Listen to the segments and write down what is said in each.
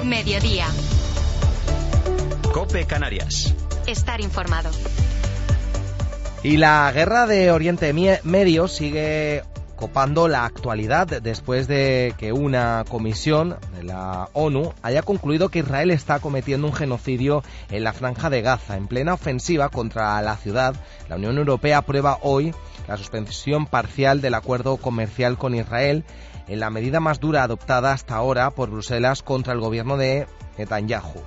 Mediodía. COPE Canarias. Estar informado. Y la guerra de Oriente Medio sigue copando la actualidad después de que una comisión de la ONU haya concluido que Israel está cometiendo un genocidio en la Franja de Gaza. En plena ofensiva contra la ciudad, la Unión Europea aprueba hoy la suspensión parcial del acuerdo comercial con Israel, en la medida más dura adoptada hasta ahora por Bruselas contra el gobierno de Netanyahu.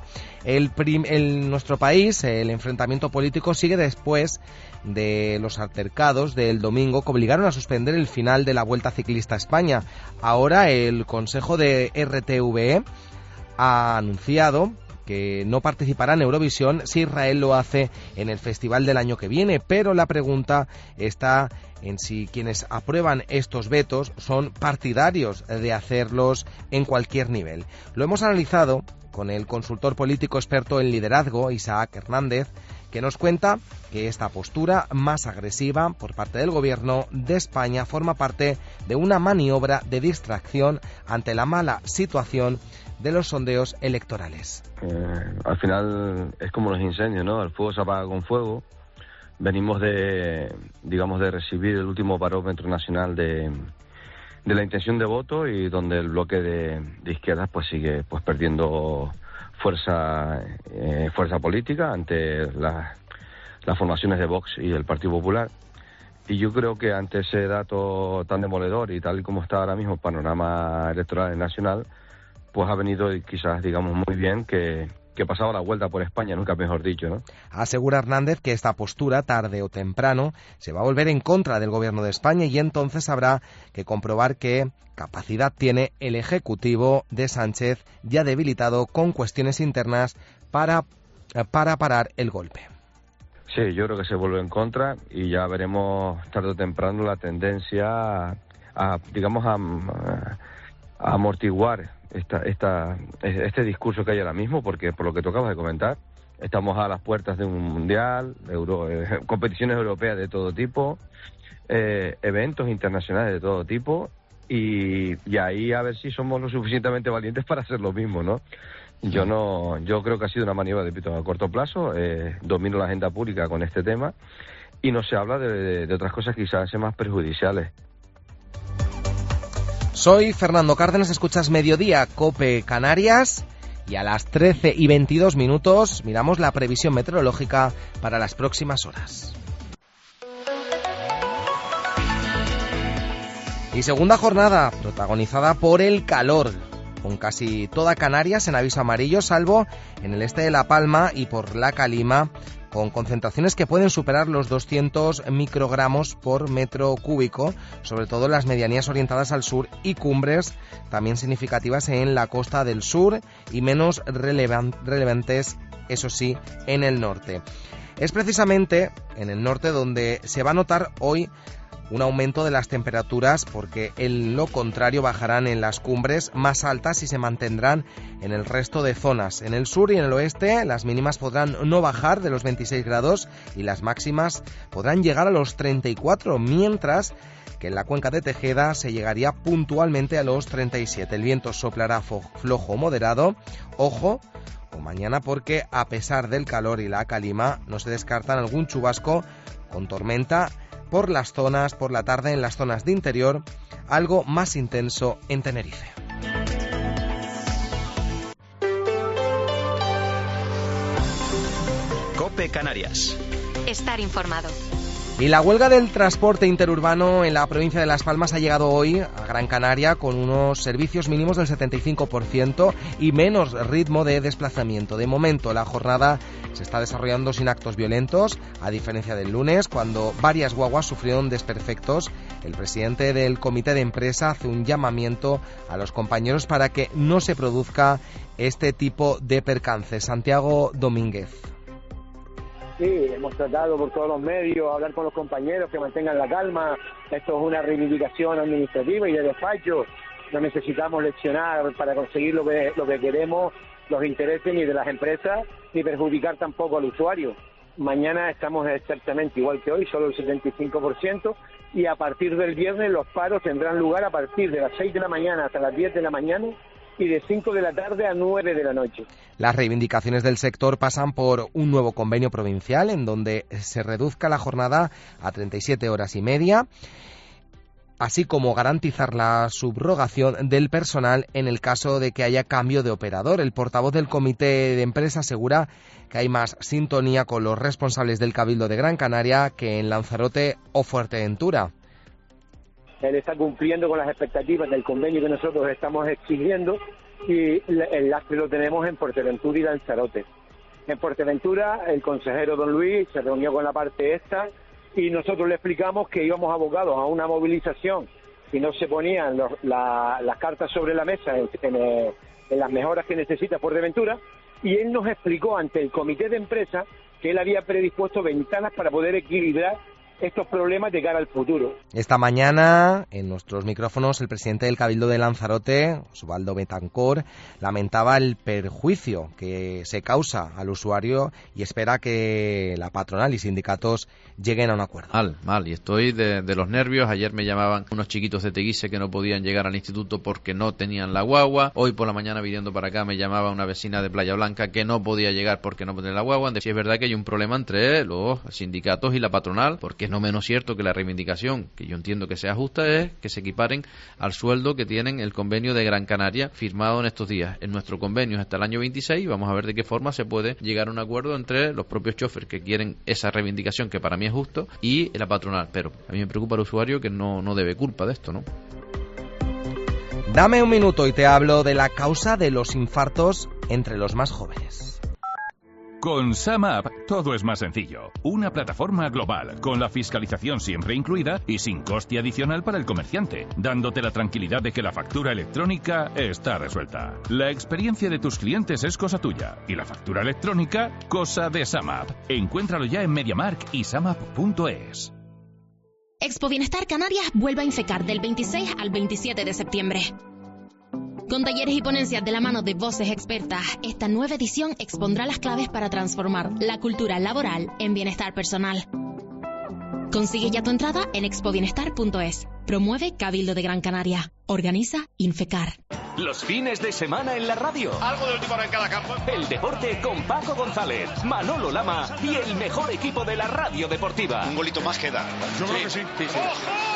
En nuestro país, el enfrentamiento político sigue después de los altercados del domingo que obligaron a suspender el final de la Vuelta Ciclista a España. Ahora el Consejo de RTVE ha anunciado que no participará en Eurovisión si Israel lo hace en el festival del año que viene, pero la pregunta está en si quienes aprueban estos vetos son partidarios de hacerlos en cualquier nivel. Lo hemos analizado con el consultor político experto en liderazgo, Isaac Hernández, que nos cuenta que esta postura más agresiva por parte del gobierno de España forma parte de una maniobra de distracción ante la mala situación de los sondeos electorales. Al final es como los incendios, ¿no? El fuego se apaga con fuego. Venimos de recibir el último barómetro nacional de la intención de voto, y donde el bloque de izquierdas pues sigue pues perdiendo fuerza política ante las formaciones de Vox y el Partido Popular. Y yo creo que ante ese dato tan demoledor y tal y como está ahora mismo el panorama electoral nacional, pues ha venido quizás, digamos, muy bien que pasaba la vuelta por España, nunca mejor dicho, ¿no? Asegura Hernández que esta postura, tarde o temprano, se va a volver en contra del gobierno de España, y entonces habrá que comprobar qué capacidad tiene el Ejecutivo de Sánchez, ya debilitado con cuestiones internas, para parar el golpe. Sí, yo creo que se vuelve en contra, y ya veremos tarde o temprano la tendencia a amortiguar este discurso que hay ahora mismo, porque por lo que tú acabas de comentar, estamos a las puertas de un mundial, competiciones europeas de todo tipo, eventos internacionales de todo tipo, y ahí a ver si somos lo suficientemente valientes para hacer lo mismo, ¿no? Yo creo que ha sido una maniobra de pito a corto plazo. Domino la agenda pública con este tema, y no se habla de otras cosas que quizás sean más perjudiciales. Soy Fernando Cárdenas, escuchas Mediodía, COPE Canarias, y a las 13:22 miramos la previsión meteorológica para las próximas horas. Y segunda jornada protagonizada por el calor, con casi toda Canarias en aviso amarillo, salvo en el este de La Palma y por La Calima, con concentraciones que pueden superar los 200 microgramos por metro cúbico, sobre todo en las medianías orientadas al sur, y cumbres también significativas en la costa del sur y menos relevantes, eso sí, en el norte. Es precisamente en el norte donde se va a notar hoy un aumento de las temperaturas, porque en lo contrario bajarán en las cumbres más altas y se mantendrán en el resto de zonas. En el sur y en el oeste las mínimas podrán no bajar de los 26 grados y las máximas podrán llegar a los 34, mientras que en la cuenca de Tejeda se llegaría puntualmente a los 37. El viento soplará flojo o moderado. Ojo o mañana, porque a pesar del calor y la calima no se descartan algún chubasco con tormenta por la tarde en las zonas de interior, algo más intenso en Tenerife. COPE Canarias. Estar informado. Y la huelga del transporte interurbano en la provincia de Las Palmas ha llegado hoy a Gran Canaria con unos servicios mínimos del 75% y menos ritmo de desplazamiento. De momento, la jornada se está desarrollando sin actos violentos, a diferencia del lunes, cuando varias guaguas sufrieron desperfectos. El presidente del comité de empresa hace un llamamiento a los compañeros para que no se produzca este tipo de percances. Santiago Domínguez. Sí, hemos tratado por todos los medios, hablar con los compañeros que mantengan la calma. Esto es una reivindicación administrativa y de despacho. No necesitamos leccionar para conseguir lo que queremos, los intereses ni de las empresas, ni perjudicar tampoco al usuario. Mañana estamos exactamente igual que hoy, solo el 75%, y a partir del viernes los paros tendrán lugar a partir de las 6 de la mañana hasta las 10 de la mañana y de 5 de la tarde a 9 de la noche. Las reivindicaciones del sector pasan por un nuevo convenio provincial en donde se reduzca la jornada a 37 horas y media, así como garantizar la subrogación del personal en el caso de que haya cambio de operador. El portavoz del comité de empresa asegura que hay más sintonía con los responsables del Cabildo de Gran Canaria que en Lanzarote o Fuerteventura. Él está cumpliendo con las expectativas del convenio que nosotros estamos exigiendo y el lastre lo tenemos en Fuerteventura y Lanzarote. En Fuerteventura el consejero don Luis se reunió con la parte esta y nosotros le explicamos que íbamos abocados a una movilización si no se ponían las cartas sobre la mesa en las mejoras que necesita Fuerteventura, y él nos explicó ante el comité de empresa que él había predispuesto ventanas para poder equilibrar estos problemas de cara al futuro. Esta mañana, en nuestros micrófonos, el presidente del Cabildo de Lanzarote, Osvaldo Betancor, lamentaba el perjuicio que se causa al usuario y espera que la patronal y sindicatos lleguen a un acuerdo. Mal, y estoy de los nervios. Ayer me llamaban unos chiquitos de Teguise que no podían llegar al instituto porque no tenían la guagua. Hoy por la mañana, viniendo para acá, me llamaba una vecina de Playa Blanca que no podía llegar porque no tenía la guagua. Si es verdad que hay un problema entre los sindicatos y la patronal, porque es no menos cierto que la reivindicación, que yo entiendo que sea justa, es que se equiparen al sueldo que tienen el convenio de Gran Canaria firmado en estos días. En nuestro convenio es hasta el año 26 y vamos a ver de qué forma se puede llegar a un acuerdo entre los propios choferes que quieren esa reivindicación, que para mí es justo, y la patronal. Pero a mí me preocupa el usuario, que no debe culpa de esto, ¿no? Dame un minuto y te hablo de la causa de los infartos entre los más jóvenes. Con SumUp todo es más sencillo. Una plataforma global, con la fiscalización siempre incluida y sin coste adicional para el comerciante, dándote la tranquilidad de que la factura electrónica está resuelta. La experiencia de tus clientes es cosa tuya y la factura electrónica, cosa de SumUp. Encuéntralo ya en MediaMarkt y SumUp.es. Expo Bienestar Canarias vuelve a Infecar del 26 al 27 de septiembre. Con talleres y ponencias de la mano de voces expertas, esta nueva edición expondrá las claves para transformar la cultura laboral en bienestar personal. Consigue ya tu entrada en expobienestar.es. Promueve Cabildo de Gran Canaria. Organiza Infecar. Los fines de semana en la radio. Algo de última hora en cada campo. El deporte con Paco González, Manolo Lama y el mejor equipo de la radio deportiva. Un golito más queda. Yo creo que sí. ¡Ojo!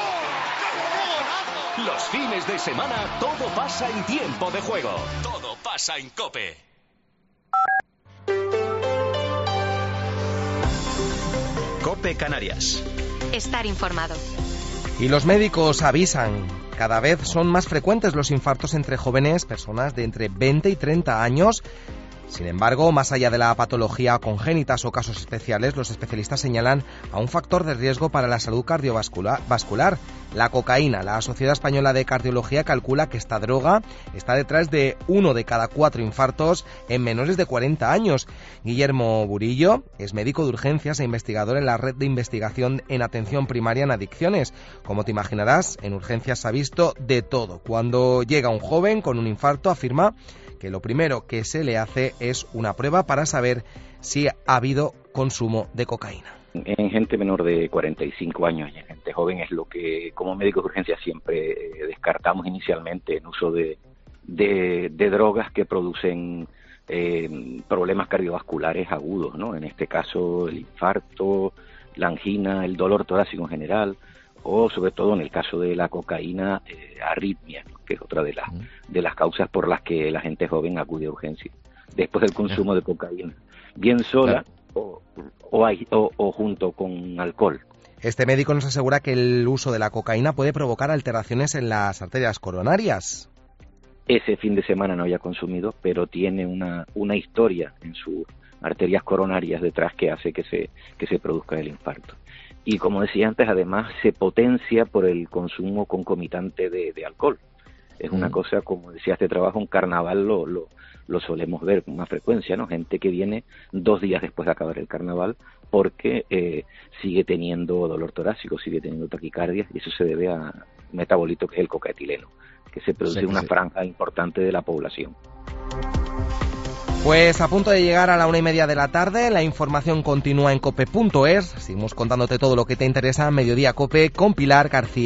Los fines de semana todo pasa en tiempo de juego. Todo pasa en COPE. COPE Canarias. Estar informado. Y los médicos avisan, cada vez son más frecuentes los infartos entre jóvenes, personas de entre 20 y 30 años. Sin embargo, más allá de la patología congénitas o casos especiales, los especialistas señalan a un factor de riesgo para la salud cardiovascular, la cocaína. La Sociedad Española de Cardiología calcula que esta droga está detrás de 1 de cada 4 infartos en menores de 40 años. Guillermo Burillo es médico de urgencias e investigador en la Red de Investigación en Atención Primaria en Adicciones. Como te imaginarás, en urgencias se ha visto de todo. Cuando llega un joven con un infarto, afirma que lo primero que se le hace es una prueba para saber si ha habido consumo de cocaína. En gente menor de 45 años y en gente joven es lo que como médicos de urgencia siempre descartamos inicialmente en uso de drogas que producen problemas cardiovasculares agudos, ¿no? En este caso el infarto, la angina, el dolor torácico en general, o sobre todo en el caso de la cocaína, arritmias, ¿no? Que es otra de las causas por las que la gente joven acude a urgencias después del consumo de cocaína, bien sola o junto con alcohol. Este médico nos asegura que el uso de la cocaína puede provocar alteraciones en las arterias coronarias. Ese fin de semana no había consumido, pero tiene una historia en sus arterias coronarias detrás que hace que se produzca el infarto. Y como decía antes, además se potencia por el consumo concomitante de alcohol. Es una cosa, como decía este trabajo, un carnaval lo solemos ver con más frecuencia, ¿no? Gente que viene 2 días después de acabar el carnaval porque sigue teniendo dolor torácico, sigue teniendo taquicardia, y eso se debe a un metabolito que es el cocaetileno, que se produce en una franja importante de la población. Pues a punto de llegar a la 1:30 de la tarde, la información continúa en cope.es. Seguimos contándote todo lo que te interesa. Mediodía Cope con Pilar García.